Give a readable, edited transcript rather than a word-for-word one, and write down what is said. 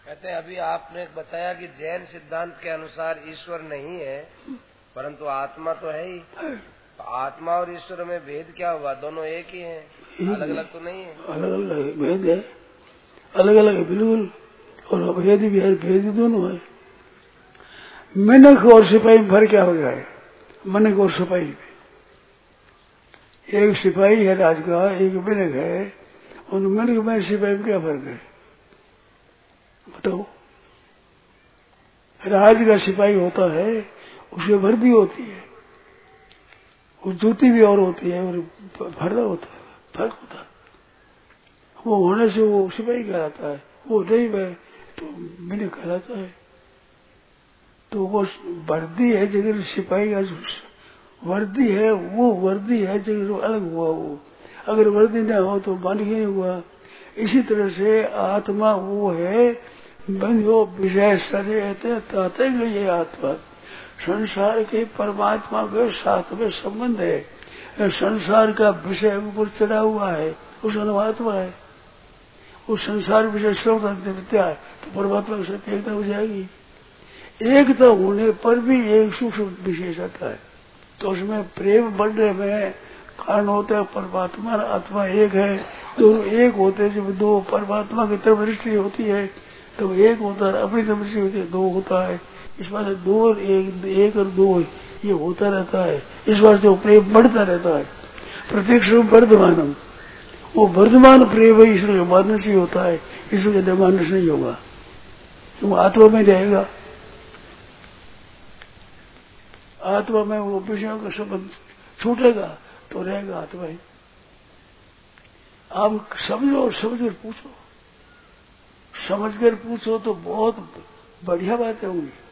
कहते हैं अभी आपने बताया कि जैन सिद्धांत के अनुसार ईश्वर नहीं है परंतु आत्मा तो है ही। तो आत्मा और ईश्वर में भेद क्या हुआ? दोनों एक ही हैं, अलग अलग तो नहीं है। अलग अलग भेद है, अलग अलग है बिल्कुल। और अभेद भी है, भेद दोनों है। मिनख और सिपाही में फर्क क्या हो गया है? मिनख और सिपाही में, एक सिपाही है राज का, एक मिनख है। उन मिनख में सिपाही में क्या फर्क है बताओ? राज का सिपाही होता है, उसमें वर्दी होती है, उस जूती भी और होती है और फर्दा होता है, फर्क होता है। वो होने से वो सिपाही कहलाता है, वो नहीं है तो मिनख कहलाता है। तो वो वर्दी है जगह सिपाही का वर्दी है, वो वर्दी है जगह अलग हुआ। वो अगर वर्दी न हो तो मान ही नहीं हुआ। इसी तरह से आत्मा वो है बंधो विषय सरे ताते ये आत्मा संसार के परमात्मा के साथ में संबंध है। संसार का विषय ऊपर चढ़ा हुआ है, उस अनुमात्मा है। उस संसार विषय सर्वतंत्र विद्या है तो परमात्मा की सत्य एकता हो जाएगी। एकता होने पर भी एक सूक्ष्म विशेषता है, तो उसमें प्रेम बढ़ने में कारण होता है परमात्मा आत्मा एक है। दोनों एक होते हैं। जब दो परमात्मा की तरफ दृष्टि होती है तो एक होता है, अपनी तरफ दृष्टि होती है दो होता है। इस बात से दो और एक और दो ये होता रहता है। इस बात से वो प्रेम बढ़ता रहता है। प्रत्यक्ष वर्धमानम, वो वर्धमान प्रेम है, ईश्वर के मानस ही होता है, ईश्वर के मानस नहीं होगा। वो आत्मा में रहेगा, आत्मा में वो विषयों का संबंध छूटेगा तो रहेगा आत्मा ही। आप समझो और समझ कर पूछो, समझ कर पूछो तो बहुत बढ़िया बातें होंगी।